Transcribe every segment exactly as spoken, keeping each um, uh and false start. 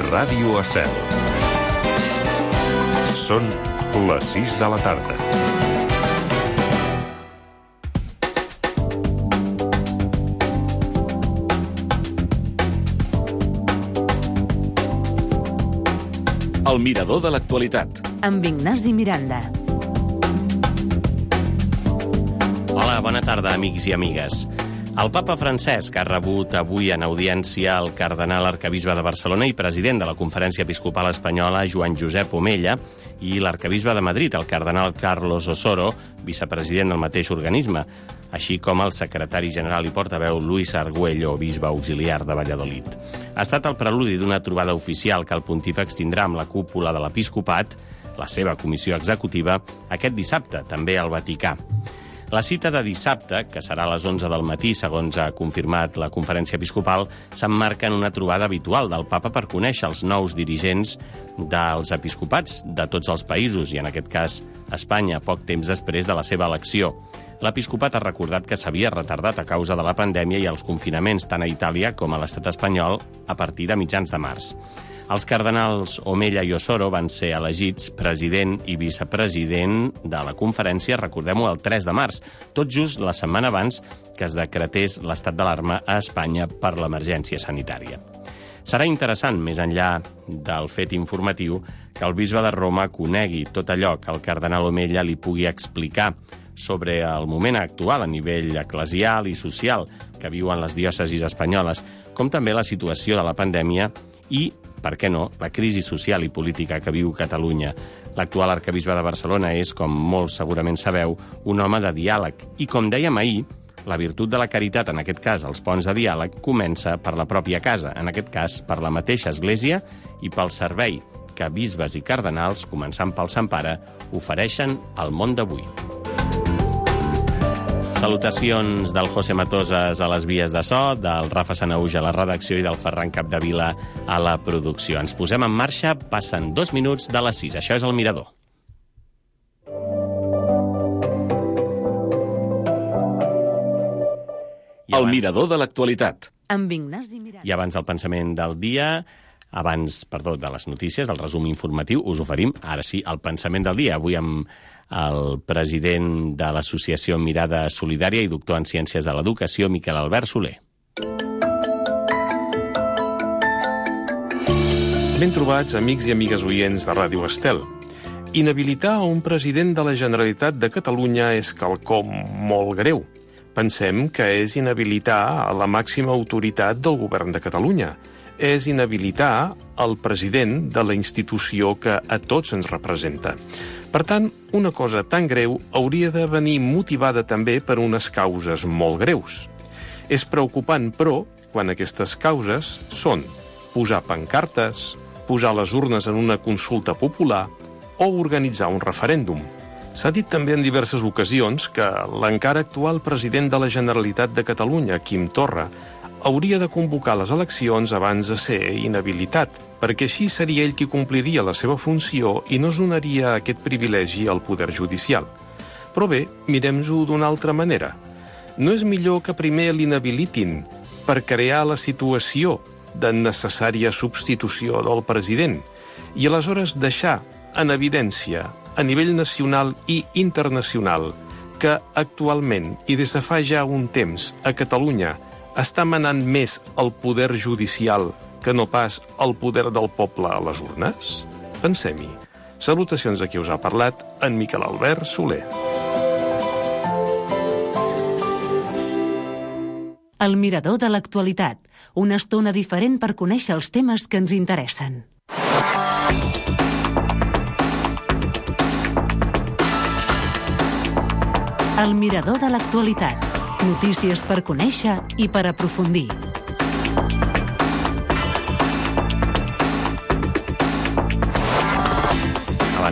Ràdio Estel. Són les sis de la tarda. El mirador de l'actualitat. Amb Ignasi Miranda. Hola, bona tarda, amics i amigues. El papa Francesc ha rebut avui en audiència el cardenal arquebisbe de Barcelona i president de la Conferència Episcopal Espanyola, Joan Josep Omella, i l'arquebisbe de Madrid, el cardenal Carlos Osoro, vicepresident del mateix organisme, així com el secretari general i portaveu Luis Argüello, bisbe auxiliar de Valladolid. Ha estat el preludi d'una trobada oficial que el pontífex tindrà amb la cúpula de l'Episcopat, la seva comissió executiva, aquest dissabte, també al Vaticà. La cita de dissabte, que serà a les onze del matí, segons ha confirmat la Conferència Episcopal, s'emmarca en una trobada habitual del papa per conèixer els nous dirigents dels episcopats de tots els països, i en aquest cas Espanya, poc temps després de la seva elecció. L'episcopat ha recordat que s'havia retardat a causa de la pandèmia i els confinaments tant a Itàlia com a l'estat espanyol a partir de mitjans de març. Els cardenals Omella i Osoro van ser elegits president i vicepresident de la conferència, recordem-ho, el tres de març, tot just la setmana abans que es decretés l'estat d'alarma a Espanya per l'emergència sanitària. Serà interessant, més enllà del fet informatiu, que el bisbe de Roma conegui tot allò que el cardenal Omella li pugui explicar sobre el moment actual a nivell eclesial i social que viuen les diòcesis espanyoles, com també la situació de la pandèmia i, per què no, la crisi social i política que viu Catalunya. L'actual arquebisbe de Barcelona és, com molts segurament sabeu, un home de diàleg. I, com dèiem ahir, la virtut de la caritat, en aquest cas els ponts de diàleg, comença per la pròpia casa, en aquest cas per la mateixa església i pel servei que bisbes i cardenals, començant pel Sant Pare, ofereixen al món d'avui. Salutacions del José Matosas a les vies de so, del Rafa Sanauja a la redacció i del Ferran Capdevila a la producció. Ens posem en marxa, passen dos minuts de les sis. Això és El Mirador. El Mirador de l'actualitat. Amb Ignasi Miranda. I abans del pensament del dia, abans, perdó, de les notícies, del resum informatiu, us oferim, ara sí, el pensament del dia. Avui amb el president de l'Associació Mirada Solidària i doctor en Ciències de l'Educació, Miquel Albert Soler. Ben trobats, amics i amigues oients de Ràdio Estel. Inhabilitar un president de la Generalitat de Catalunya és quelcom molt greu. Pensem que és inhabilitar a la màxima autoritat del govern de Catalunya. És inhabilitar el president de la institució que a tots ens representa. Per tant, una cosa tan greu hauria de venir motivada també per unes causes molt greus. És preocupant, però, quan aquestes causes són posar pancartes, posar les urnes en una consulta popular o organitzar un referèndum. S'ha dit també en diverses ocasions que l'encara actual president de la Generalitat de Catalunya, Quim Torra, hauria de convocar les eleccions abans de ser inhabilitat, perquè així seria ell qui compliria la seva funció i no es donaria aquest privilegi al poder judicial. Però bé, mirem-ho d'una altra manera. No és millor que primer l'inhabilitin per crear la situació de necessària substitució del president i aleshores deixar en evidència a nivell nacional i internacional que actualment i des de fa ja un temps a Catalunya està manant més el poder judicial que no pas el poder del poble a les urnes? Pensem-hi. Salutacions a qui us ha parlat, en Miquel Albert Soler. El Mirador de l'actualitat. Una estona diferent per conèixer els temes que ens interessen. El Mirador de l'actualitat. Notícies per conèixer i per aprofundir. Abans del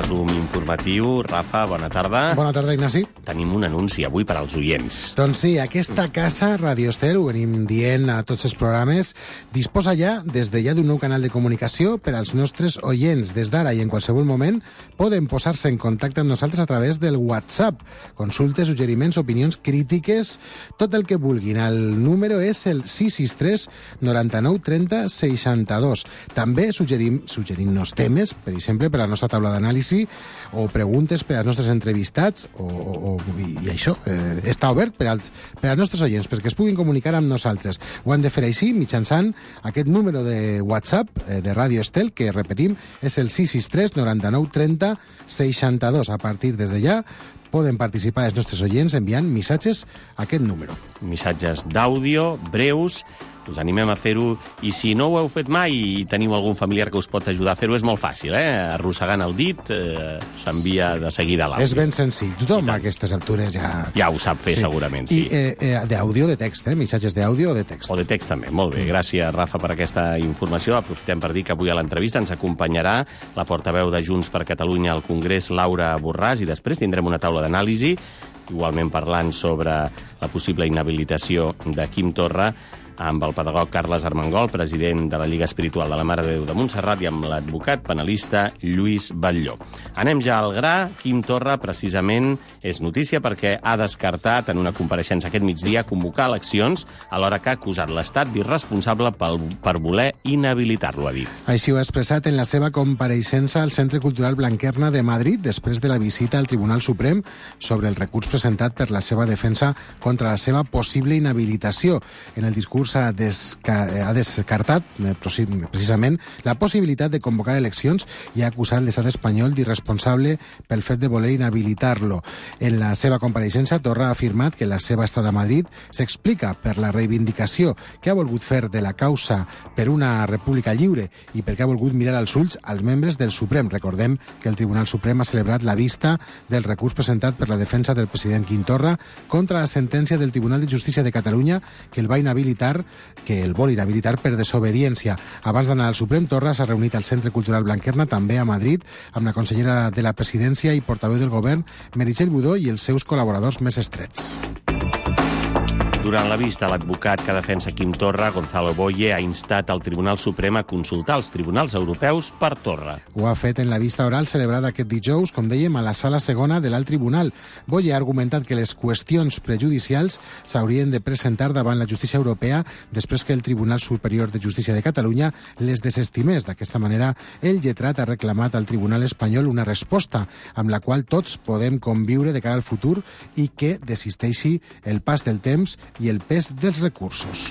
resum informatiu. Rafa, bona tarda. Bona tarda, Ignasi. Tenim un anunci avui per als oients. Doncs sí, aquesta casa, Radio Estel, ho venim dient a tots els programes, disposa ja, des de ja d'un nou canal de comunicació per als nostres oients. Des d'ara i en qualsevol moment poden posar-se en contacte amb nosaltres a través del WhatsApp. Consultes, suggeriments, opinions, crítiques, tot el que vulguin. El número és el sis sis tres noranta-nou trenta seixanta-dos. També suggerim, suggerim-nos temes, per exemple, per a la nostra taula d'anàlisi, o preguntes per als nostres entrevistats, o, o, i, i això eh, està obert per als, per als nostres oients, perquè es puguin comunicar amb nosaltres. Ho han de fer així, mitjançant aquest número de WhatsApp eh, de Radio Estel, que, repetim, és el sis sis tres noranta-nou trenta seixanta-dos. A partir des de ja poden participar els nostres oients enviant missatges a aquest número. Missatges d'àudio, breus. Us animem a fer-ho, i si no ho heu fet mai i teniu algun familiar que us pot ajudar a fer-ho, és molt fàcil, eh? Arrossegant el dit eh, s'envia de seguida l'àudio. És ben senzill. Tothom a aquestes altures ja... Ja ho sap fer, sí. Segurament, sí. I eh, eh, d'àudio o de text, eh? Missatges d'àudio o de text. O de text també, molt bé. Gràcies, Rafa, per aquesta informació. Aprofitem per dir que avui a l'entrevista ens acompanyarà la portaveu de Junts per Catalunya al Congrés, Laura Borràs, i després tindrem una taula d'anàlisi, igualment parlant sobre la possible inhabilitació de Quim Torra, amb el pedagog Carles Armengol, president de la Lliga Espiritual de la Mare de Déu de Montserrat, i amb l'advocat penalista Lluís Batlló. Anem ja al gra. Quim Torra, precisament, és notícia perquè ha descartat en una compareixença aquest migdia convocar eleccions, alhora que ha acusat l'Estat d'irresponsable per voler inhabilitar-lo, ha dit. Així ho ha expressat en la seva compareixença al Centre Cultural Blanquerna de Madrid, després de la visita al Tribunal Suprem sobre el recurs presentat per la seva defensa contra la seva possible inhabilitació. En el discurs ha, desca ha descartat eh, precisament la possibilitat de convocar eleccions i ha acusat l'estat espanyol d'irresponsable pel fet de voler inhabilitar-lo. En la seva compareixença, Torra ha afirmat que la seva estada a Madrid s'explica per la reivindicació que ha volgut fer de la causa per una república lliure i perquè ha volgut mirar als ulls als membres del Suprem. Recordem que el Tribunal Suprem ha celebrat la vista del recurs presentat per la defensa del president Quim Torra contra la sentència del Tribunal de Justícia de Catalunya que el va inhabilitar que el vol inhabilitar per desobediència. Abans d'anar al Suprem, Torra s'ha reunit al Centre Cultural Blanquerna, també a Madrid, amb la consellera de la Presidència i portaveu del Govern, Meritxell Budó, i els seus col·laboradors més estrets. Durant la vista, l'advocat que defensa Quim Torra, Gonzalo Boye, ha instat al Tribunal Suprem a consultar els tribunals europeus per Torra. Ho ha fet en la vista oral celebrada aquest dijous, com dèiem, a la sala segona de l'alt tribunal. Boye ha argumentat que les qüestions prejudicials s'haurien de presentar davant la justícia europea després que el Tribunal Superior de Justícia de Catalunya les desestimés. D'aquesta manera, el lletrat ha reclamat al Tribunal espanyol una resposta amb la qual tots podem conviure de cara al futur i que desisteixi el pas del temps i el pes dels recursos.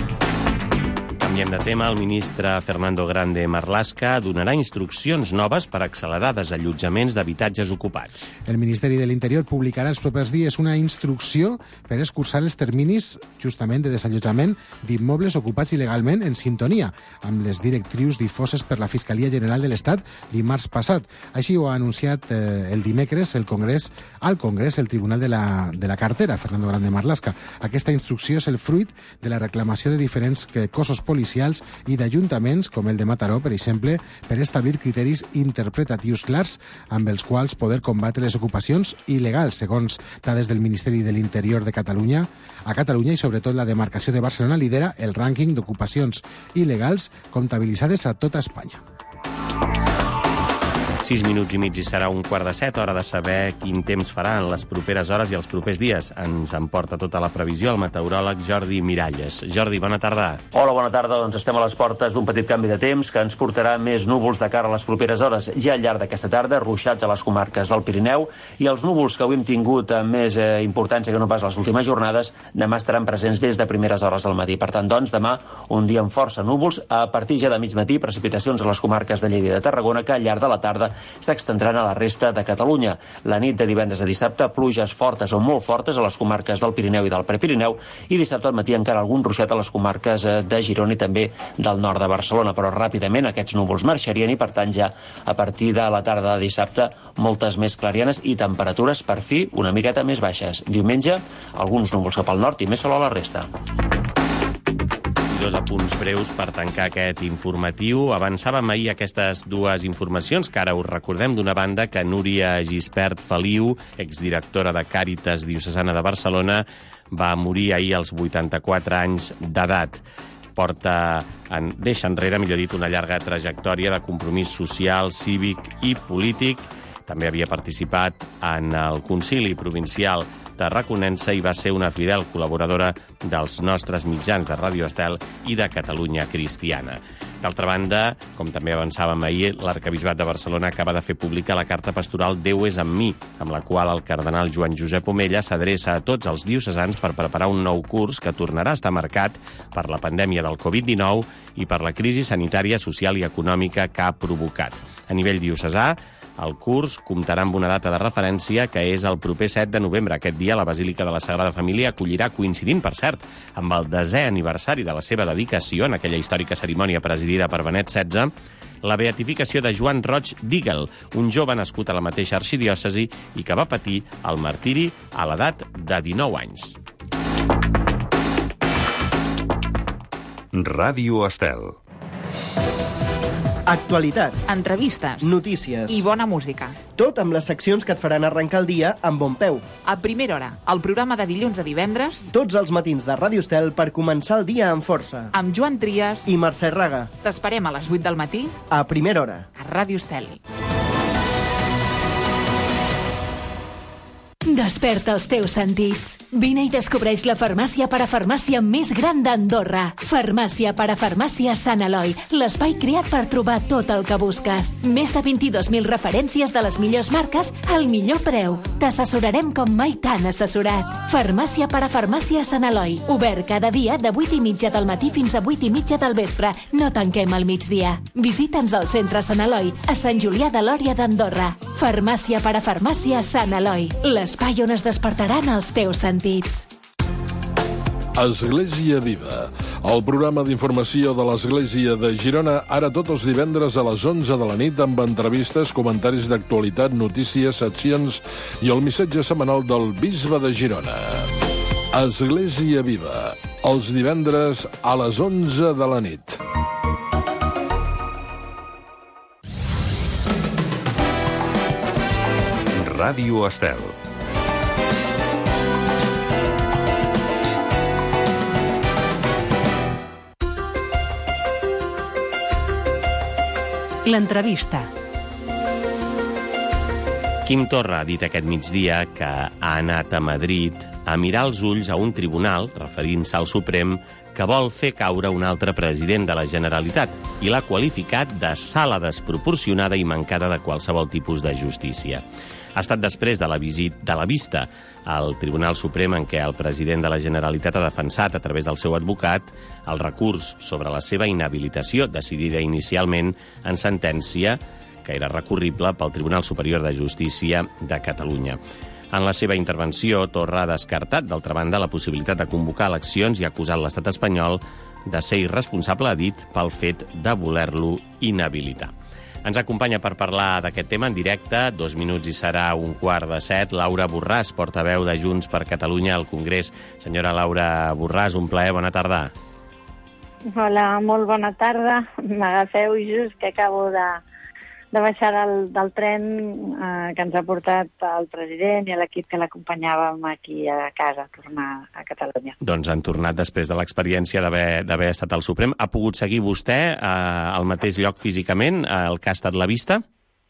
Canviem de tema. El ministre Fernando Grande Marlaska donarà instruccions noves per accelerar desallotjaments d'habitatges ocupats. El Ministeri de l'Interior publicarà els propers dies una instrucció per escurçar els terminis justament de desallotjament d'immobles ocupats il·legalment en sintonia amb les directrius difoses per la Fiscalia General de l'Estat dimarts passat. Així ho ha anunciat eh, el dimecres el Congrés, al Congrés el Tribunal de la, de la Cartera, Fernando Grande Marlaska. Aquesta instrucció és el fruit de la reclamació de diferents cossos policials i d'ajuntaments, com el de Mataró, per exemple, per establir criteris interpretatius clars amb els quals poder combatre les ocupacions il·legals, segons dades del Ministeri de l'Interior de Catalunya. A Catalunya i sobretot la demarcació de Barcelona lidera el rànquing d'ocupacions il·legals comptabilitzades a tota Espanya. Sis minuts i mig i serà un quart de set, hora de saber quin temps farà en les properes hores i els propers dies. Ens emporta tota la previsió el meteoròleg Jordi Miralles. Jordi, bona tarda. Hola, bona tarda. Doncs estem a les portes d'un petit canvi de temps que ens portarà més núvols de cara a les properes hores. Ja al llarg d'aquesta tarda, ruixats a les comarques del Pirineu, i els núvols que avui hem tingut amb més eh, importància que no pas les últimes jornades, demà estaran presents des de primeres hores del matí. Per tant, doncs, demà un dia amb força núvols. A partir ja de mig matí, precipitacions a les comarques de Lleida i de Tarragona, que al llarg de la tarda s'extendran a la resta de Catalunya. La nit de divendres a dissabte, pluges fortes o molt fortes a les comarques del Pirineu i del Prepirineu, i dissabte al matí encara algun ruixat a les comarques de Girona i també del nord de Barcelona, però ràpidament aquests núvols marxarien i per tant ja a partir de la tarda de dissabte moltes més clarianes i temperatures per fi una miqueta més baixes. Diumenge alguns núvols cap al nord i més sol a la resta. dos apunts breus per tancar aquest informatiu. Avançàvem ahir aquestes dues informacions, que ara us recordem. D'una banda, que Núria Gispert Feliu, exdirectora de Càritas Diocesana de Barcelona, va morir ahir als vuitanta-quatre anys d'edat. Porta, en, deixa enrere, millor dit, una llarga trajectòria de compromís social, cívic i polític. També havia participat en el Concili Provincial Tarraconense i va ser una fidel col·laboradora dels nostres mitjans de Ràdio Estel i de Catalunya Cristiana. D'altra banda, com també avançàvem ahir, l'Arquebisbat de Barcelona acaba de fer pública la carta pastoral Déu és amb mi, amb la qual el cardenal Joan Josep Omella s'adreça a tots els diocesans per preparar un nou curs que tornarà a estar marcat per la pandèmia del covid dinou i per la crisi sanitària, social i econòmica que ha provocat. A nivell diocesà, el curs comptarà amb una data de referència que és el proper set de novembre. Aquest dia la Basílica de la Sagrada Família acollirà, coincidint, per cert, amb el desè aniversari de la seva dedicació en aquella històrica cerimònia presidida per Benet setze, la beatificació de Joan Roig d'Ígel, un jove nascut a la mateixa arxidiòcesi i que va patir el martiri a l'edat de dinou anys. Ràdio Estel. Actualitat, entrevistes, notícies i bona música. Tot amb les seccions que et faran arrencar el dia amb bon peu. A primera hora, el programa de dilluns a divendres, Tots els matins de Ràdio Estel per començar el dia amb força. amb Joan Trias. I Mercè Raga, T'esperem a les vuit del matí a primera hora. a Ràdio Estel. Desperta els teus sentits. Vine i descobreix la farmàcia parafarmàcia més gran d'Andorra. Farmàcia parafarmàcia Sant Eloi, l'espai creat per trobar tot el que busques. Més de vint-i-dos mil referències de les millors marques al millor preu. T'assessorarem com mai t'han assessorat. Farmàcia parafarmàcia Sant Eloi, obert cada dia de vuit i mitja del matí fins a vuit i mitja del vespre. No tanquem al migdia. Visita'ns al centre Sant Eloi, a Sant Julià de Lòria d'Andorra. Farmàcia parafarmàcia Sant Eloi, l'espai on es despertaran els teus sentits. Església Viva, el programa d'informació de l'Església de Girona, ara tots els divendres a les onze de la nit amb entrevistes, comentaris d'actualitat, notícies, seccions i el missatge setmanal del Bisbe de Girona. Església Viva, els divendres a les onze de la nit. Ràdio Estel. L'entrevista. Quim Torra ha dit aquest migdia que ha anat a Madrid a mirar els ulls a un tribunal, referint-se al Suprem, que vol fer caure un altre president de la Generalitat i l'ha qualificat de sala desproporcionada i mancada de qualsevol tipus de justícia. Ha estat després de la, visit, de la vista al Tribunal Suprem en què el president de la Generalitat ha defensat, a través del seu advocat, el recurs sobre la seva inhabilitació, decidida inicialment en sentència, que era recurrible pel Tribunal Superior de Justícia de Catalunya. En la seva intervenció, Torra ha descartat, d'altra banda, la possibilitat de convocar eleccions i ha acusat l'estat espanyol de ser irresponsable, ha dit, pel fet de voler-lo inhabilitar. Ens acompanya per parlar d'aquest tema en directe, dos minuts i serà un quart de set, Laura Borràs, portaveu de Junts per Catalunya al Congrés. Senyora Laura Borràs, un plaer, bona tarda. Hola, molt bona tarda. M'agafeu just que acabo de, de baixar del, del tren eh, que ens ha portat el president i l'equip que l'acompanyàvem aquí a casa, a tornar a Catalunya. Doncs han tornat després de l'experiència d'haver estat al Suprem. Ha pogut seguir vostè eh, al mateix lloc físicament, el que ha estat la vista?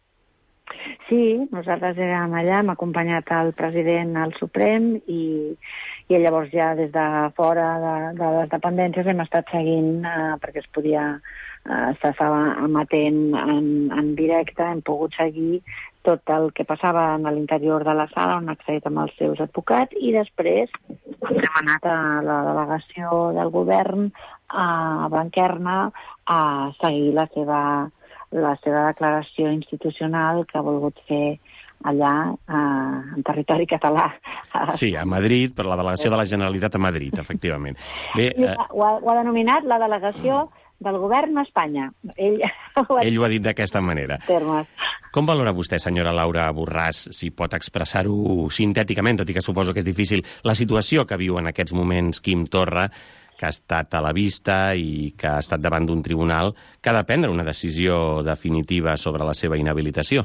Sí, nosaltres érem allà, hem acompanyat el president al Suprem i, i llavors ja des de fora de, de les dependències hem estat seguint eh, perquè es podia, eh, s'estava amatent en, en directe, hem pogut seguir tot el que passava en l'interior de la sala on ha accedit amb els seus advocats i després hem anat a la delegació del govern a Blanquerna a seguir la seva la seva declaració institucional que ha volgut fer allà eh, en territori català. Sí, a Madrid, per la delegació de la Generalitat a Madrid, efectivament. Bé, eh... ho, ha, ho ha denominat la delegació del govern a Espanya. Ell, ho ha... Ell ho ha dit d'aquesta manera. Termes. Com valora vostè, senyora Laura Borràs, si pot expressar-ho sintèticament, tot i que suposo que és difícil, la situació que viu en aquests moments Quim Torra, que ha estat a la vista i que ha estat davant d'un tribunal que ha de prendre una decisió definitiva sobre la seva inhabilitació.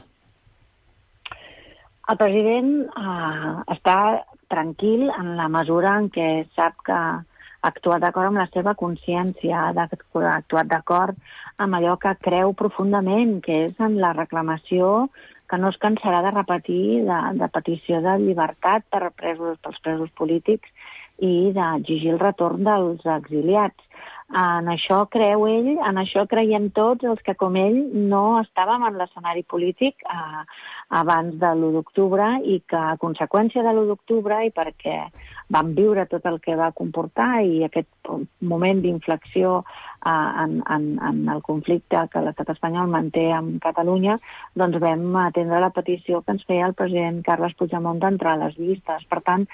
El president eh, està tranquil en la mesura en què sap que ha actuat d'acord amb la seva consciència, ha actuat d'acord amb allò que creu profundament, que és en la reclamació que no es cansarà de repetir de, de petició de llibertat per presos, pels presos polítics i d'exigir el retorn dels exiliats. En això creu ell, en això creiem tots els que, com ell, no estàvem en l'escenari polític eh, abans de l'u d'octubre i que, a conseqüència de l'u d'octubre, i perquè vam viure tot el que va comportar i aquest moment d'inflexió eh, en, en, en el conflicte que l'estat espanyol manté amb Catalunya, doncs vam atendre la petició que ens feia el president Carles Puigdemont d'entrar a les llistes. Per tant,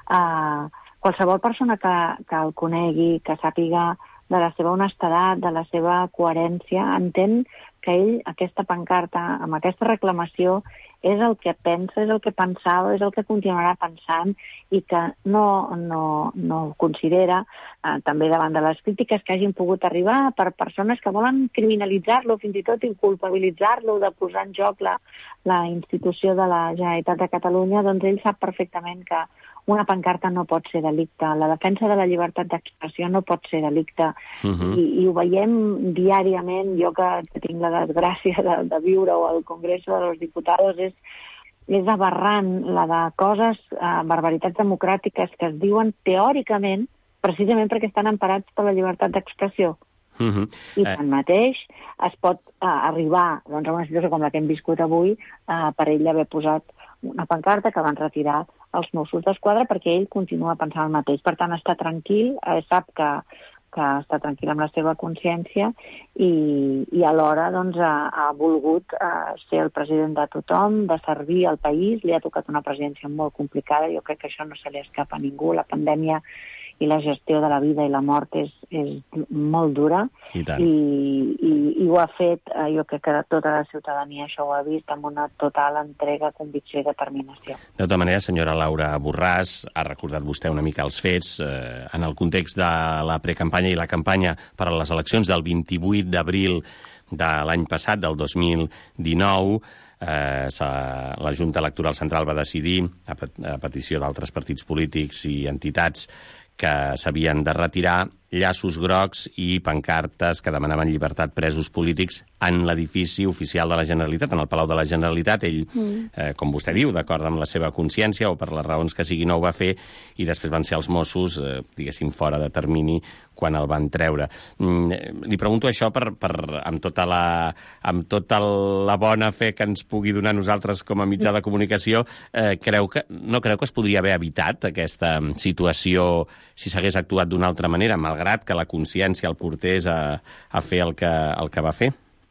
eh, qualsevol persona que, que el conegui, que sàpiga de la seva honestedat, de la seva coherència, entén que ell, aquesta pancarta, amb aquesta reclamació, és el que pensa, és el que pensava, és el que continuarà pensant i que no, no, no considera, eh, també davant de les crítiques que hagin pogut arribar per persones que volen criminalitzar-lo, fins i tot inculpabilitzar-lo, de posar en joc la, la institució de la Generalitat de Catalunya, doncs ell sap perfectament que una pancarta no pot ser delicte, la defensa de la llibertat d'expressió no pot ser delicte, uh-huh. I, i ho veiem diàriament. Jo que, que tinc la desgràcia de, de viure-ho al Congreso de los Diputados, és, és aberrant la de coses, eh, barbaritats democràtiques que es diuen teòricament precisament perquè estan emparats per la llibertat d'expressió. Uh-huh. I tanmateix es pot eh, arribar doncs, a una situació com la que hem viscut avui eh, per ell haver posat una pancarta que van retirar els Mossos d'Esquadra perquè ell continua pensant el mateix. Per tant, està tranquil, eh, sap que, que està tranquil amb la seva consciència i, i alhora doncs, ha, ha volgut eh, ser el president de tothom, de servir al país. Li ha tocat una presidència molt complicada, jo crec que això no se li escapa a ningú. La pandèmia i la gestió de la vida i la mort és, és molt dura i, i, i, i ho ha fet, eh, jo crec que tota la ciutadania això ho ha vist amb una total entrega, convicció i determinació. De tota manera, senyora Laura Borràs, ha recordat vostè una mica els fets eh, en el context de la precampanya i la campanya per a les eleccions del vint-i-vuit d'abril de l'any passat, del dos mil dinou, eh, la Junta Electoral Central va decidir, a, a petició d'altres partits polítics i entitats, que s'havien de retirar llaços grocs i pancartes que demanaven llibertat presos polítics en l'edifici oficial de la Generalitat, en el Palau de la Generalitat. Ell, mm. eh, com vostè diu, d'acord amb la seva consciència o per les raons que sigui, no ho va fer i després van ser els Mossos, eh, diguéssim, fora de termini quan el van treure. Mm, li pregunto això per, per, amb, tota la, amb tota la bona fe que ens pugui donar nosaltres com a mitjà de comunicació. Eh, creu que, no creu que es podria haver evitat aquesta situació si s'hagués actuat d'una altra manera, malgrat que la consciència el portés a, a fer el que, el que va fer?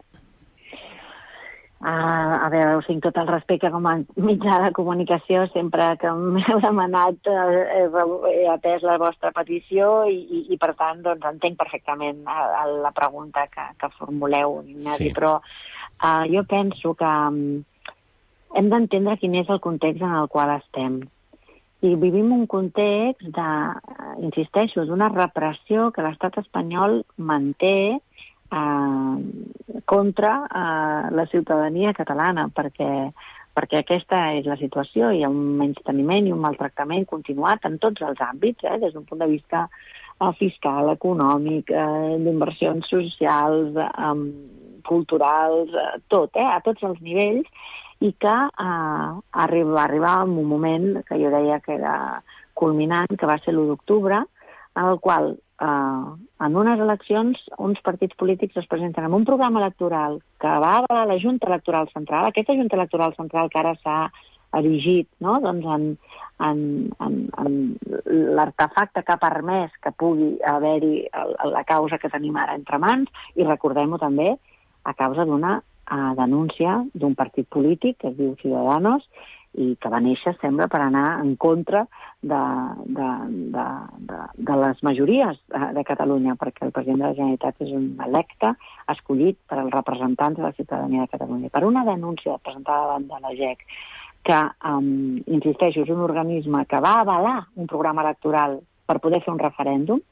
Uh, a veure, us tinc tot el respecte com a mitjà de comunicació. Sempre que m'heu demanat eh, he atès la vostra petició i, i, i per tant, doncs, entenc perfectament a, a la pregunta que, que formuleu, Ignasi, sí. Però uh, jo penso que um, hem d'entendre quin és el context en el qual estem. I vivim un context de, insisteixo, d'una repressió que l'estat espanyol manté eh, contra eh, la ciutadania catalana, perquè, perquè aquesta és la situació. Hi ha un menysteniment i un maltractament continuat en tots els àmbits, eh, des d'un punt de vista eh, fiscal, econòmic, eh, d'inversions socials, eh, culturals, eh, tot, eh, a tots els nivells, i que eh, arriba, arriba en un moment que jo deia que era culminant, que va ser l'u d'octubre, en el qual eh, en unes eleccions uns partits polítics es presenten amb un programa electoral que va avalar la Junta Electoral Central, aquesta Junta Electoral Central que ara s'ha erigit, no? Doncs en, en, en, en l'artefacte que ha permès que pugui haver-hi la causa que tenim ara entre mans, i recordem-ho també, a causa d'una a denúncia d'un partit polític que es diu Ciudadanos i que va néixer, sembla, per anar en contra de, de, de, de, de les majories de, de Catalunya, perquè el president de la Generalitat és un electe escollit per als representants de la ciutadania de Catalunya. Per una denúncia presentada davant de la G E C, que, um, insisteixo, és un organisme que va avalar un programa electoral per poder fer un referèndum,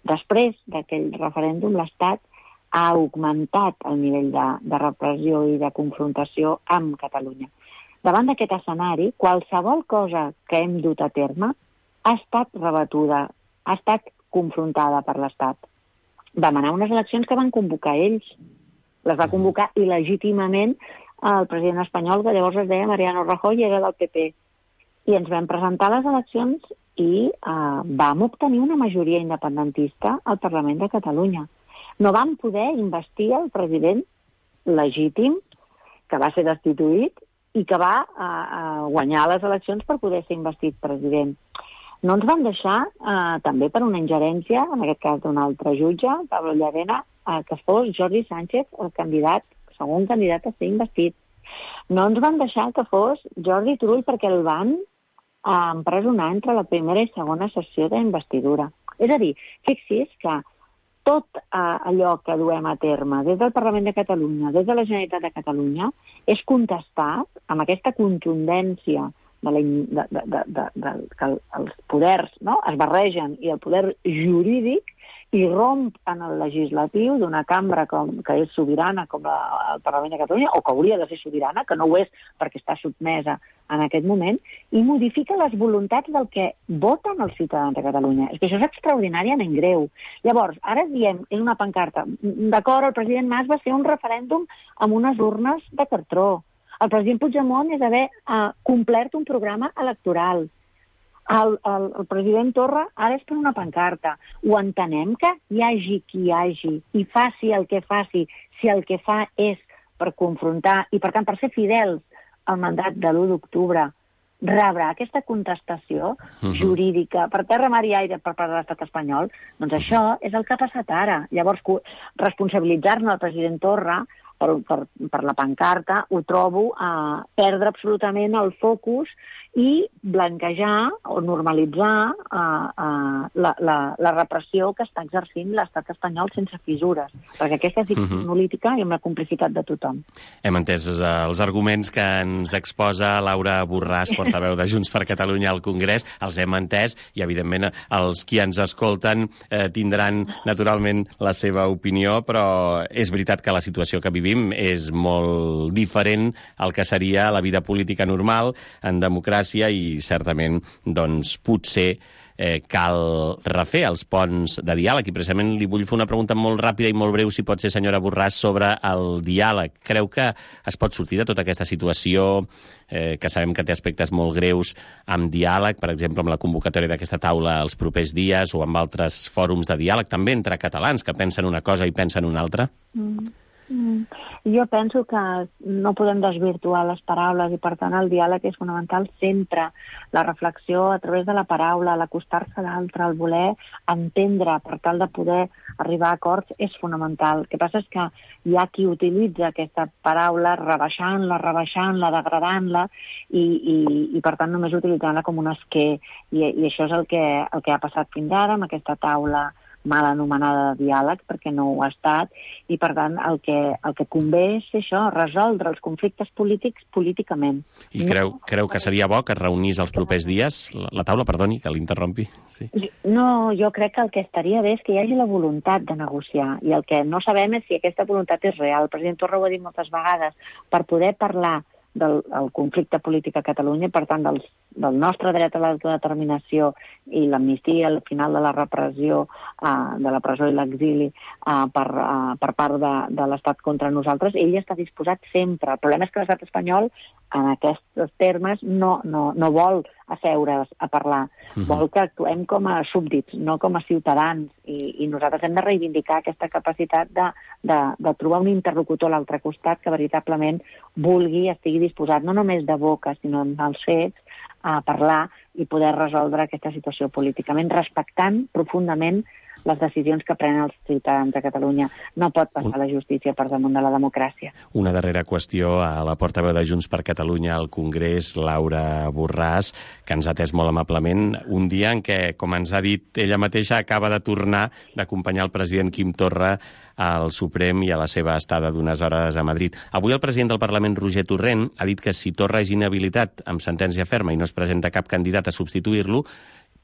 Després d'aquell referèndum, l'Estat ha augmentat el nivell de, de repressió i de confrontació amb Catalunya. Davant d'aquest escenari, qualsevol cosa que hem dut a terme ha estat rebatuda, ha estat confrontada per l'Estat. Vam anar a unes eleccions que van convocar ells. Les va convocar il·legítimament el president espanyol, que llavors es deia Mariano Rajoy, i era del P P. I ens vam presentar a les eleccions i eh, vam obtenir una majoria independentista al Parlament de Catalunya. No vam poder investir el president legítim, que va ser destituït, i que va eh, guanyar les eleccions per poder ser investit president. No ens van deixar, eh, també per una ingerència, en aquest cas d'un altre jutge, Pablo Llarena, eh, que fos Jordi Sánchez el candidat, segon candidat a ser investit. No ens van deixar que fos Jordi Turull perquè el van eh, empresonar entre la primera i segona sessió d'investidura. És a dir, fixi's que tot eh, allò que duem a terme des del Parlament de Catalunya, des de la Generalitat de Catalunya, és contestat amb aquesta contundència de la, de, de, de, de, de, que els poders, no?, es barregen i el poder jurídic irromp en el legislatiu d'una cambra com, que és sobirana com la, el Parlament de Catalunya, o que hauria de ser sobirana, que no ho és perquè està sotmesa en aquest moment, i modifica les voluntats del que voten els ciutadans de Catalunya. És que això és extraordinàriament greu. Llavors, ara diem, és una pancarta, d'acord, el president Mas va fer un referèndum amb unes urnes de cartró. El president Puigdemont és haver uh, complert un programa electoral. El, el, el president Torra ara és per una pancarta. Ho entenem que hi hagi qui hi hagi i faci el que faci, si el que fa és per confrontar i, per tant, per ser fidels al mandat de l'u d'octubre, rebrà aquesta contestació uh-huh. jurídica per terra, mar i aire per part de l'estat espanyol, doncs això és el que ha passat ara. Llavors, responsabilitzar-ne el president Torra per, per, per la pancarta, ho trobo a perdre absolutament el focus i blanquejar o normalitzar uh, uh, la, la, la repressió que està exercint l'estat espanyol sense fissures, perquè aquesta és uh-huh. monolítica i amb la complicitat de tothom. Hem entès uh, els arguments que ens exposa Laura Borràs, portaveu de Junts per Catalunya al Congrés, els hem entès i, evidentment, els qui ens escolten eh, tindran, naturalment, la seva opinió, però és veritat que la situació que vivim és molt diferent al que seria la vida política normal en democràcia i certament doncs, potser eh, cal refer els ponts de diàleg. I precisament li vull fer una pregunta molt ràpida i molt breu, si pot ser, senyora Borràs, sobre el diàleg. Creu que es pot sortir de tota aquesta situació, eh, que sabem que té aspectes molt greus, amb diàleg, per exemple, amb la convocatòria d'aquesta taula els propers dies o amb altres fòrums de diàleg, també entre catalans que pensen una cosa i pensen una altra? Mm. Mm. Jo penso que no podem desvirtuar les paraules i, per tant, el diàleg és fonamental sempre. La reflexió a través de la paraula, l'acostar-se a l'altre, el voler entendre per tal de poder arribar a acords és fonamental. El que passa és que hi ha qui utilitza aquesta paraula rebaixant-la, rebaixant-la, degradant-la i, i, i per tant, només utilitzant-la com un esquer. I, i això és el que, el que ha passat fins ara amb aquesta taula mal anomenada de diàleg, perquè no ho ha estat, i per tant el que, el que convé és això, resoldre els conflictes polítics políticament. I creu, no, creu que seria bo que es reunís els propers dies? La, la taula, perdoni, que l'interrompi. Sí. No, jo crec que el que estaria bé és que hi hagi la voluntat de negociar, i el que no sabem és si aquesta voluntat és real. El president Torra ho ha dit moltes vegades, per poder parlar del el conflicte polític a Catalunya, per tant, dels, del nostre dret a l'autodeterminació i l'amnistia al final de la repressió, uh, de la presó i l'exili uh, per, uh, per part de, de l'Estat contra nosaltres, ell està disposat sempre. El problema és que l'estat espanyol, en aquests termes, no, no, no vol asseure's a parlar. Uh-huh. Vol que actuem com a súbdits, no com a ciutadans, i, i nosaltres hem de reivindicar aquesta capacitat de, de, de trobar un interlocutor a l'altre costat que veritablement vulgui, estigui disposat, no només de boca, sinó dels fets, a parlar i poder resoldre aquesta situació políticament, respectant profundament les decisions que prenen els ciutadans de Catalunya. No pot passar la justícia per damunt de la democràcia. Una darrera qüestió a la portaveu de Junts per Catalunya al Congrés, Laura Borràs, que ens ha atès molt amablement, un dia en què, com ens ha dit ella mateixa, acaba de tornar d'acompanyar el president Quim Torra al Suprem i a la seva estada d'unes hores a Madrid. Avui el president del Parlament, Roger Torrent, ha dit que si Torra és inhabilitat amb sentència ferma i no es presenta cap candidat a substituir-lo,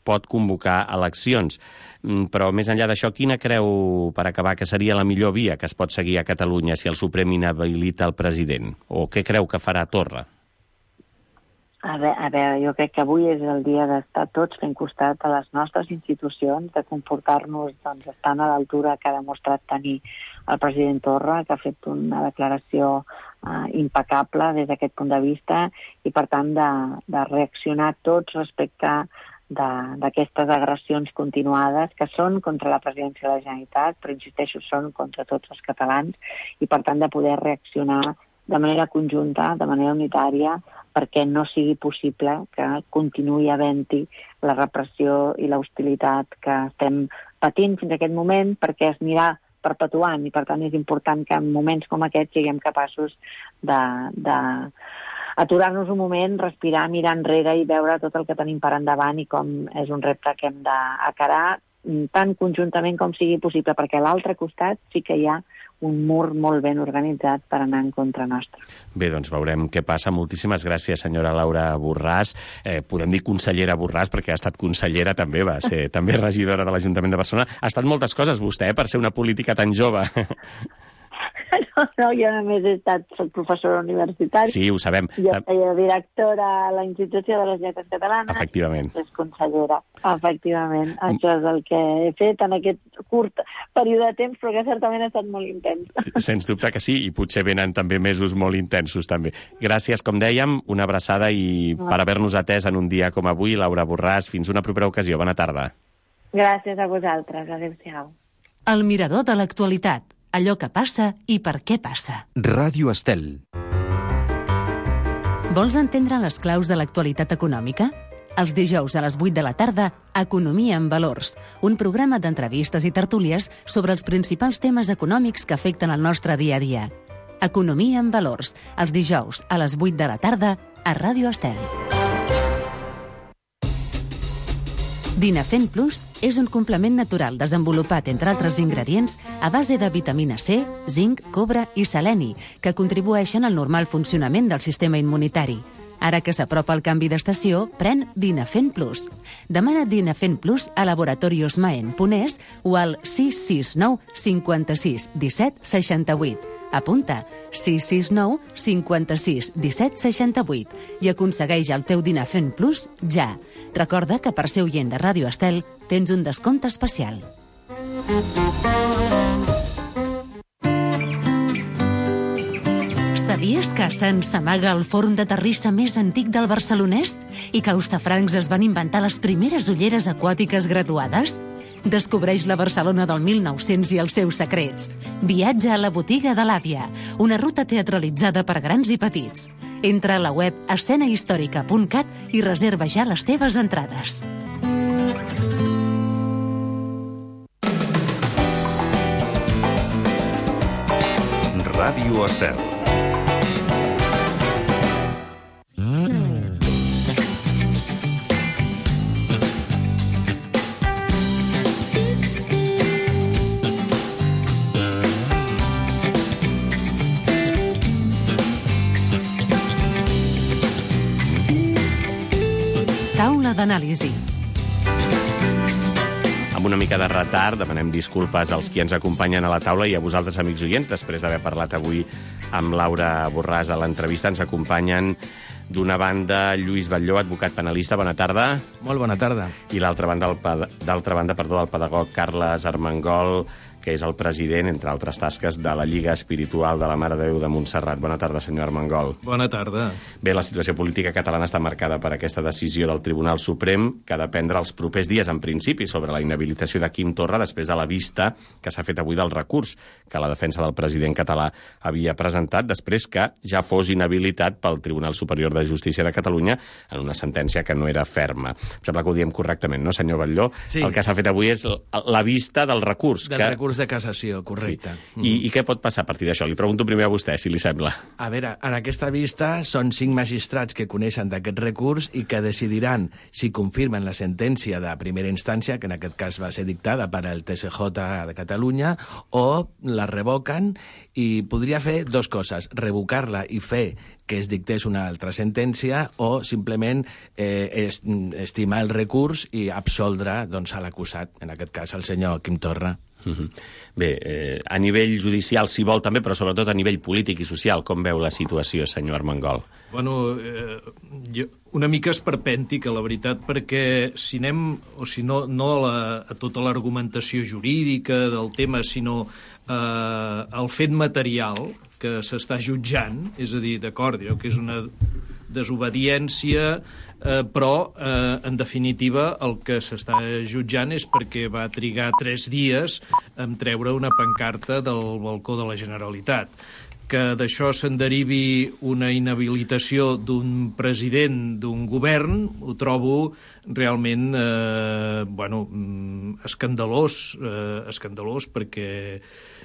pot convocar eleccions. Però més enllà d'això, quina creu, per acabar, que seria la millor via que es pot seguir a Catalunya si el Suprem inhabilita el president? O què creu que farà Torra? A veure, a veure, jo crec que avui és el dia d'estar tots fent costat a les nostres institucions, de comportar-nos doncs, estant a l'altura que ha demostrat tenir el president Torra, que ha fet una declaració eh, impecable des d'aquest punt de vista, i per tant de, de reaccionar tots respecte d'aquestes agressions continuades que són contra la presidència de la Generalitat, però insisteixo, són contra tots els catalans, i per tant de poder reaccionar de manera conjunta, de manera unitària, perquè no sigui possible que continuï havent-hi la repressió i l'hostilitat que estem patint fins a aquest moment, perquè es anirà perpetuant, i per tant és important que en moments com aquests siguem capaços de, de aturar-nos un moment, respirar, mirar enrere i veure tot el que tenim per endavant i com és un repte que hem d'acarar tan conjuntament com sigui possible, perquè a l'altre costat sí que hi ha un mur molt ben organitzat per anar en contra nostra. Bé, doncs veurem què passa. Moltíssimes gràcies, senyora Laura Borràs. Eh, podem dir consellera Borràs, perquè ha estat consellera també, va ser també regidora de l'Ajuntament de Barcelona. Ha estat moltes coses, vostè, eh, per ser una política tan jove. No, no, jo només he estat, soc professora universitària. Sí, ho sabem. Jo soy directora a la Institució de les Lletres Catalanes. Efectivament. És consellera, efectivament. Mm. Això és el que he fet en aquest curt període de temps, però que certament ha estat molt intens. Sens dubte que sí, i potser venen també mesos molt intensos, també. Gràcies, com dèiem, una abraçada i no. per haver-nos atès en un dia com avui. Laura Borràs, fins una propera ocasió. Bona tarda. Gràcies a vosaltres. Adéu-siau. El mirador de l'actualitat. Allò que passa i per què passa. Ràdio Estel. Vols entendre les claus de l'actualitat econòmica? Els dijous a les vuit de la tarda, Economia en Valors, un programa d'entrevistes i tertúlies sobre els principals temes econòmics que afecten el nostre dia a dia. Economia en Valors, els dijous a les vuit de la tarda a Ràdio Estel. Dinafen Plus és un complement natural desenvolupat, entre altres ingredients, a base de vitamina C, zinc, cobre i seleni, que contribueixen al normal funcionament del sistema immunitari. Ara que s'apropa el canvi d'estació, pren Dinafen Plus. Demana Dinafen Plus a Laboratorios Maen Ponés o al sis sis nou cinquanta-sis disset seixanta-vuit. Apunta sis sis nou cinquanta-sis disset seixanta-vuit i aconsegueix el teu Dinafen Plus ja. Recorda que per ser oient de Ràdio Estel tens un descompte especial. Sabies que a Sants s'amaga el forn de terrissa més antic del barcelonès i que a Hostafrancs es van inventar les primeres ulleres aquàtiques graduades? Descobreix la Barcelona del mil nou-cents i els seus secrets. Viatge a la botiga de l'àvia, una ruta teatralitzada per grans i petits. Entra a la web escena històrica punt cat i reserva ja les teves entrades. Ràdio Estel. Taula d'anàlisi. Amb una mica de retard, demanem disculpes als qui ens acompanyen a la taula i a vosaltres, amics oients, després d'haver parlat avui amb Laura Borràs a l'entrevista. Ens acompanyen d'una banda Lluís Batlló, advocat penalista. Bona tarda. Molt bona tarda. I l'altra banda, el, d'altra banda, perdó, el pedagog Carles Armengol, que és el president, entre altres tasques, de la Lliga Espiritual de la Mare de Déu de Montserrat. Bona tarda, senyor Armengol. Bona tarda. Bé, la situació política catalana està marcada per aquesta decisió del Tribunal Suprem, que ha de prendre els propers dies, en principi, sobre la inhabilitació de Quim Torra, després de la vista que s'ha fet avui del recurs que la defensa del president català havia presentat, després que ja fos inhabilitat pel Tribunal Superior de Justícia de Catalunya en una sentència que no era ferma. Em sembla que ho diem correctament, no, senyor Batlló? Sí. El que s'ha fet avui és la vista del recurs, del que recurs recurs de cassació, correcte. Sí. I, I què pot passar a partir d'això? Li pregunto primer a vostè, si li sembla. A veure, en aquesta vista són cinc magistrats que coneixen d'aquest recurs i que decidiran si confirmen la sentència de primera instància, que en aquest cas va ser dictada per al T S J de Catalunya, o la revoquen, i podria fer dos coses, revocar-la i fer que es dictés una altra sentència o simplement eh, est estimar el recurs i absoldre doncs, a l'acusat, en aquest cas el senyor Quim Torra. Uh-huh. Bé, eh, a nivell judicial, si vol també, però sobretot a nivell polític i social, com veu la situació, senyor Armengol? Bueno, eh, jo, una mica esperpèntica, la veritat, perquè si anem, o si no, no a, la, a tota l'argumentació jurídica del tema, sinó eh, al fet material que s'està jutjant, és a dir, d'acord, direu que és una desobediència, eh, però, eh, en definitiva, el que s'està jutjant és perquè va trigar tres dies en treure una pancarta del balcó de la Generalitat. Que d'això se'n derivi una inhabilitació d'un president d'un govern, ho trobo realment eh, bueno, escandalós, eh, escandalós perquè,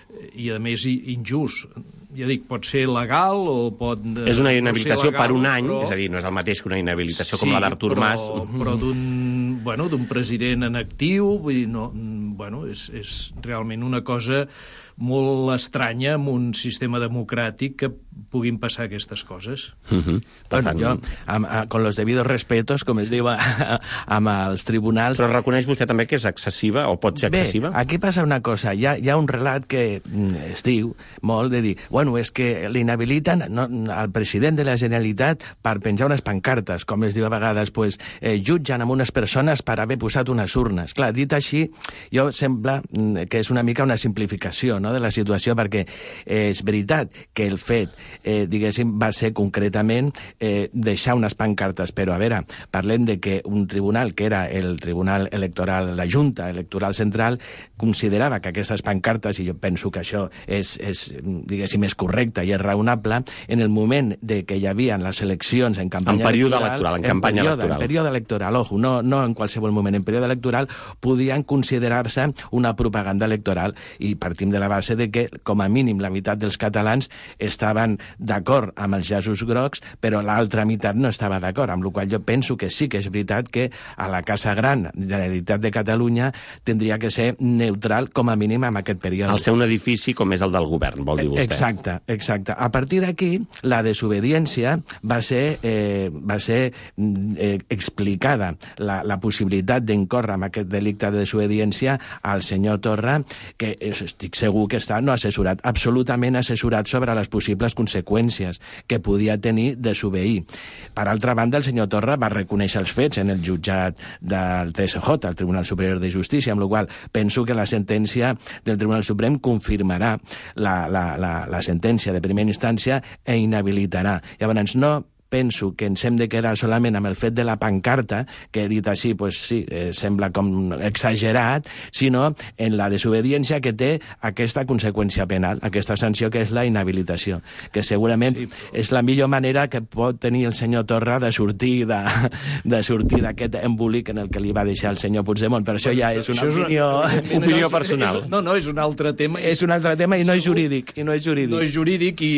i a més injust. Ja dic, pot ser legal o pot... Eh, és una inhabilitació legal, per un any, però... és a dir, no és el mateix que una inhabilitació sí, com la d'Artur però, Mas. però d'un bueno, d'un president en actiu, vull dir, no, bueno, és, és realment una cosa molt estranya en un sistema democràtic que puguin passar aquestes coses. Uh-huh. Bueno, jo, amb, amb, con los debidos respetos, com es diu, amb els tribunals... Però reconeix vostè també que és excessiva, o pot ser excessiva? Bé, aquí passa una cosa. Hi ha, hi ha un relat que es diu molt de dir, bueno, és que l'inhabiliten no, al president de la Generalitat per penjar unes pancartes, com es diu a vegades, pues, eh, jutgen amb unes persones per haver posat unes urnes. Clar, dit així, jo sembla que és una mica una simplificació, no?, de la situació, perquè eh, és veritat que el fet, eh, diguéssim, va ser concretament eh, deixar unes pancartes, però a veure, parlem de que un tribunal, que era el Tribunal Electoral, la Junta Electoral Central, considerava que aquestes pancartes, i jo penso que això és, és diguéssim, és correcte i és raonable, en el moment de que hi havia les eleccions en campanya en període electoral, electoral, en, en campanya període, electoral. En període electoral, ojo, no, no en qualsevol moment, en període electoral podien considerar-se una propaganda electoral, i partim de la base de que, com a mínim, la meitat dels catalans estaven d'acord amb els llaços grocs, però l'altra meitat no estava d'acord, amb la qual jo penso que sí que és veritat que a la Casa Gran, Generalitat de Catalunya, tindria que ser neutral, com a mínim, en aquest període. Al ser un edifici com és el del govern, vol dir vostè. Exacte, exacte. A partir d'aquí, la desobediència va ser, eh, va ser eh, explicada, la, la possibilitat d'incórrer amb aquest delicte de desobediència al senyor Torra, que estic segur que està no assessorat, absolutament assessorat sobre les possibles conseqüències que podia tenir desobeir. Per altra banda, el senyor Torra va reconèixer els fets en el jutjat del T S J, el Tribunal Superior de Justícia, amb la qual penso que la sentència del Tribunal Suprem confirmarà la, la, la, la sentència de primera instància e inhabilitarà. Llavors, no penso que ens hem de quedar solament amb el fet de la pancarta, que dit així, pues sí, eh, sembla com exagerat, sinó en la desobediència que té aquesta conseqüència penal, aquesta sanció que és la inhabilitació, que segurament sí, però... és la millor manera que pot tenir el senyor Torra de sortir de, de sortir d'aquest embolic en el que li va deixar el senyor Puigdemont, però això ja és una això opinió, és una, opinió és, personal. És, no, no, és un altre tema. És un altre tema i no és jurídic. I no és jurídic. No és jurídic i,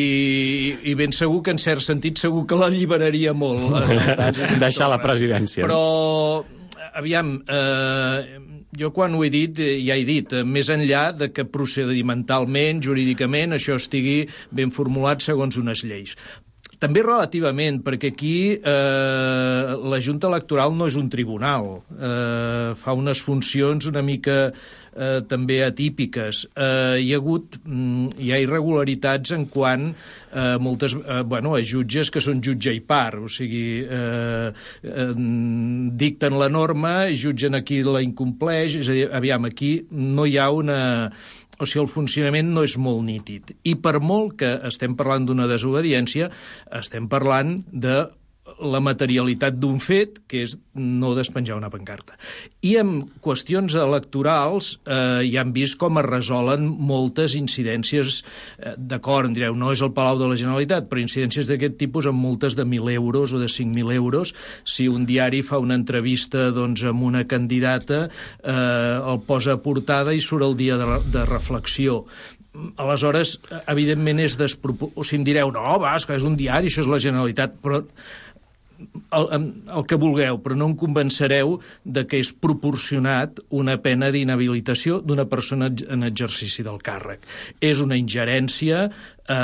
i ben segur que en cert sentit segur que la alliberaria molt. Deixar la presidència. Però, aviam, eh, jo quan ho he dit, ja he dit, més enllà de que procedimentalment, jurídicament, això estigui ben formulat segons unes lleis. També relativament, perquè aquí eh, la Junta Electoral no és un tribunal, eh, fa unes funcions una mica eh, també atípiques. Eh, hi ha hagut, hi ha irregularitats en quant eh, moltes, eh, bueno, a jutges que són jutge i part, o sigui, eh, eh, dicten la norma, jutgen a qui la incompleix, és a dir, aviam, aquí no hi ha una... O sigui, el funcionament no és molt nítid. I per molt que estem parlant d'una desobediència, estem parlant de la materialitat d'un fet, que és no despenjar una pancarta. I en qüestions electorals eh, ja hem vist com es resolen moltes incidències, eh, d'acord, em direu, no és el Palau de la Generalitat, però incidències d'aquest tipus amb multes de mil euros o de cinc mil euros. Si un diari fa una entrevista doncs, amb una candidata, eh, el posa a portada i surt el dia de, de reflexió. Aleshores, evidentment és desproporcionat. O sigui, em direu, no, va, és que és un diari, això és la Generalitat, però el, el que vulgueu, però no em convencereu de que és proporcionat una pena d'inhabilitació d'una persona en exercici del càrrec. És una ingerència eh,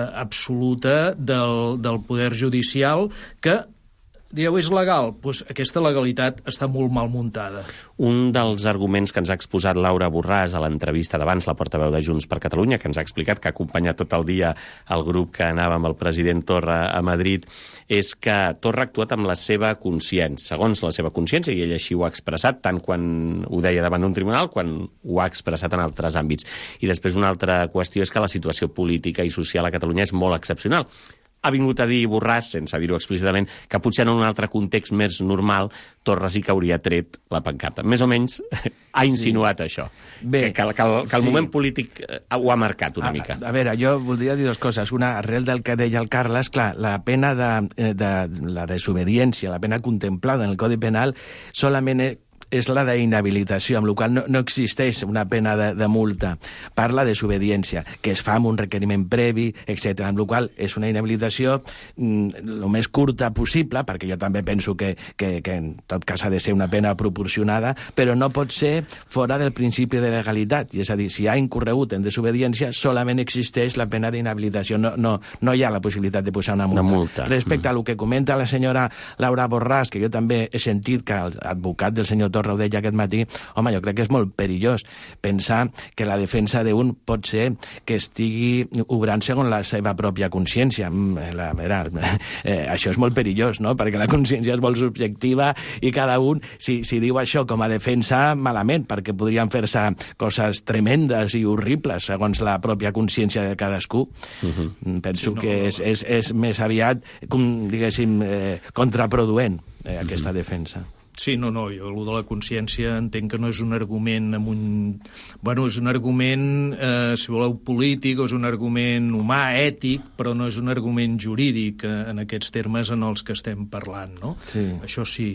absoluta del, del poder judicial que, dieu, és legal? Doncs aquesta legalitat està molt mal muntada. Un dels arguments que ens ha exposat Laura Borràs a l'entrevista d'abans, la portaveu de Junts per Catalunya, que ens ha explicat que ha acompanyat tot el dia el grup que anava amb el president Torra a Madrid, és que Torra ha actuat amb la seva consciència, segons la seva consciència, i ell així ho ha expressat, tant quan ho deia davant d'un tribunal, quan ho ha expressat en altres àmbits. I després una altra qüestió és que la situació política i social a Catalunya és molt excepcional. Ha vingut a dir Borràs, sense dir-ho explícitament, que potser en un altre context més normal Torra sí que hauria tret la pancarta. Més o menys ha insinuat sí. això. Bé, que, que, que, el, que el sí. moment polític ho ha marcat una a, mica. A veure, jo voldria dir dues coses. Una, arrel del que deia el Carles, clar, la pena de, de la desobediència, la pena contemplada en el Codi Penal, solament és és la d'inhabilitació, amb la qual no, no existeix una pena de, de multa. Parla de desobediència, que es fa amb un requeriment previ, etcètera. Amb la qual és una inhabilitació mm, el més curta possible, perquè jo també penso que, que, que en tot cas ha de ser una pena proporcionada, però no pot ser fora del principi de legalitat. I és a dir, si ha incorregut en desobediència, solament existeix la pena d'inhabilitació. No, no, no hi ha la possibilitat de posar una multa. Una multa. Respecte mm. a lo que comenta la senyora Laura Borràs, que jo també he sentit que l'advocat del senyor Torra ho deia aquest matí, home, jo crec que és molt perillós pensar que la defensa d'un pot ser que estigui obrant segons la seva pròpia consciència. La, vera, eh, això és molt perillós, no?, perquè la consciència és molt subjectiva i cada un, si, si diu això com a defensa, malament, perquè podrien fer-se coses tremendes i horribles segons la pròpia consciència de cadascú. Uh-huh. Penso sí, no, que és, és, és més aviat, com, diguéssim, eh, contraproduent eh, aquesta uh-huh. defensa. Sí, no, no, jo el de la consciència entenc que no és un argument amb un... Bueno, és un argument, eh, si voleu, polític, o és un argument humà, ètic, però no és un argument jurídic eh, en aquests termes en els que estem parlant, no? Sí. Això sí.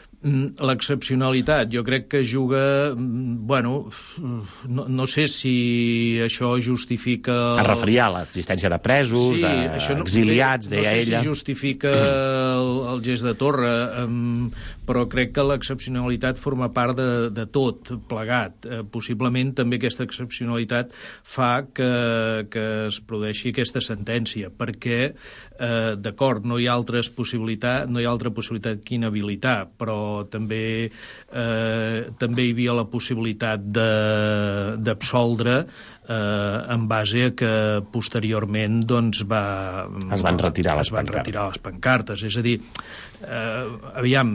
L'excepcionalitat, jo crec que juga... Bueno, no, no sé si això justifica... El... Es referia a l'existència de presos, sí, d'exiliats, no, deia ella. No sé si justifica el, el gest de Torra, um, però crec que l'excepcionalitat forma part de, de tot, plegat. Uh, possiblement també aquesta excepcionalitat fa que, que es produeixi aquesta sentència, perquè, uh, d'acord, no hi ha altres possibilitats, no hi ha altra possibilitat que inhabilitar, però també eh, també hi havia la possibilitat d'absoldre eh, en base a que posteriorment doncs, va, es van retirar les es van retirar les pancartes. És a dir, eh, aviam,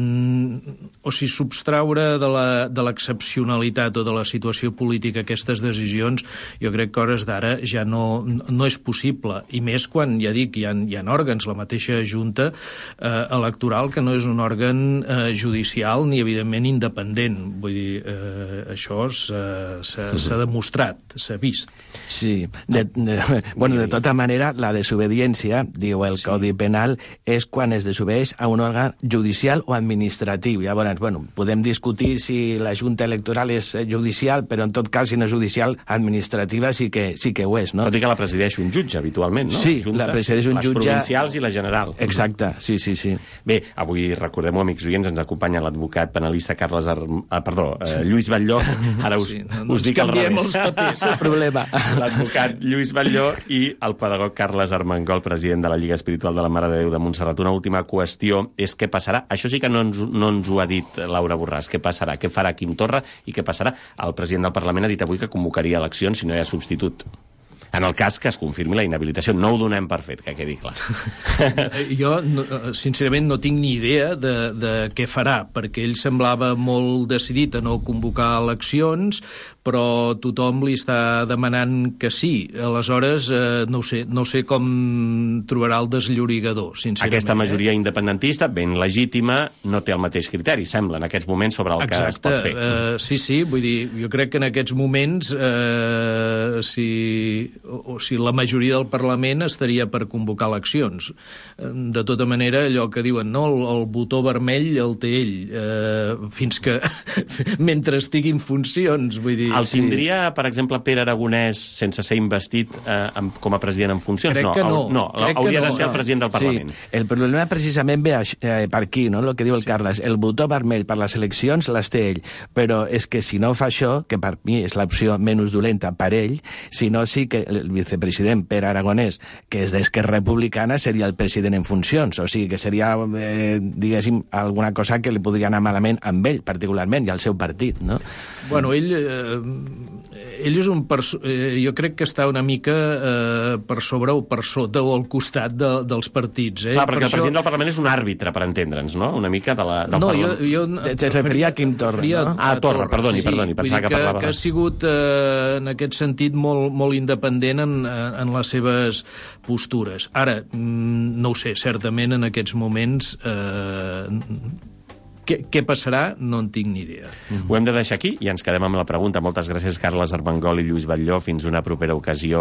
en, o si substraure de l'excepcionalitat o de la situació política aquestes decisions, jo crec que a hores d'ara ja no, no és possible, i més quan, ja dic, hi ha, hi ha òrgans, la mateixa Junta eh, Electoral, que no és un òrgan eh, judicial ni, evidentment, independent. Vull dir, eh, això s'ha demostrat, s'ha vist. Sí. De, de, bueno, de tota manera, la desobediència, diu el sí. Codi Penal, és quan es desobeix a un òrgan judicial o administratiu. Llavors, bueno, podem discutir si la Junta Electoral és judicial, però en tot cas, si no és judicial, administrativa sí que, sí que ho és, no? Tot i que la presideix un jutge, habitualment, no? Sí, Junta, la presideix un les jutge... Les provincials i la general. Exacte, sí, sí, sí. Bé, avui, recordem-ho, amics oients, ens acompanya l'advocat penalista Carles Ar... ah, perdó, eh, Lluís Batlló. Ara us, sí, no, no us dic al revés. Els papers, el problema. L'advocat Lluís Batlló i el pedagog Carles Armengol, president de la Lliga Espiritual de la Mare de Déu de Montserrat. Una última qüestió és què passarà. Això sí que no ens, no ens ho ha dit Laura Borràs. Què passarà? Què farà Quim Torra i què passarà? El president del Parlament ha dit avui que convocaria eleccions si no hi ha substitut. En el cas que es confirmi la inhabilitació. No ho donem per fet, que quedi clar. Jo, no, sincerament, no tinc ni idea de, de què farà, perquè ell semblava molt decidit a no convocar eleccions, però tothom li està demanant que sí. Aleshores, eh, no ho sé, no sé com trobarà el desllorigador, sincerament. Aquesta majoria eh? independentista, ben legítima, no té el mateix criteri, sembla, en aquests moments, sobre el Exacte. que es pot fer. Uh, sí, sí, vull dir, jo crec que en aquests moments eh, si, o, o si la majoria del Parlament estaria per convocar eleccions. De tota manera, allò que diuen, no, el, el botó vermell el té ell, eh, fins que mentre estigui en funcions, vull dir... El tindria, sí. per exemple, Pere Aragonès, sense ser investit eh, amb, com a president en funcions? Crec no, que no. El, no, Crec hauria que no, de ser no. el president del Parlament. Sí. El problema precisament ve eh, per aquí, no? El que diu el sí. Carles. El botó vermell per les eleccions les té ell, però és que si no fa això, que per mi és l'opció menys dolenta per ell, si no sí que el vicepresident Pere Aragonès, que és d'Esquerra Republicana, seria el president en funcions, o sigui que seria, eh, diguéssim, alguna cosa que li podria anar malament amb ell, particularment, i al seu partit, no? Bueno, ell... Eh, ell és un... Perso eh, jo crec que està una mica eh, per sobre o per sota o al costat de, dels partits. Eh? Clar, perquè per el això... president del Parlament és un àrbitre, per entendre's, no? Una mica de la, del no, Parlament. Jo, jo... Te referia a Quim Torra, no? Ah, Torra, perdoni, sí, perdoni, pensava que, que parlava... que ha sigut, eh, en aquest sentit, molt, molt independent en, en les seves postures. Ara, no ho sé, certament en aquests moments... Eh, Què, què passarà? No en tinc ni idea. Mm-hmm. Ho hem de deixar aquí i ens quedem amb la pregunta. Moltes gràcies, Carles Armengol i Lluís Batlló. Fins una propera ocasió.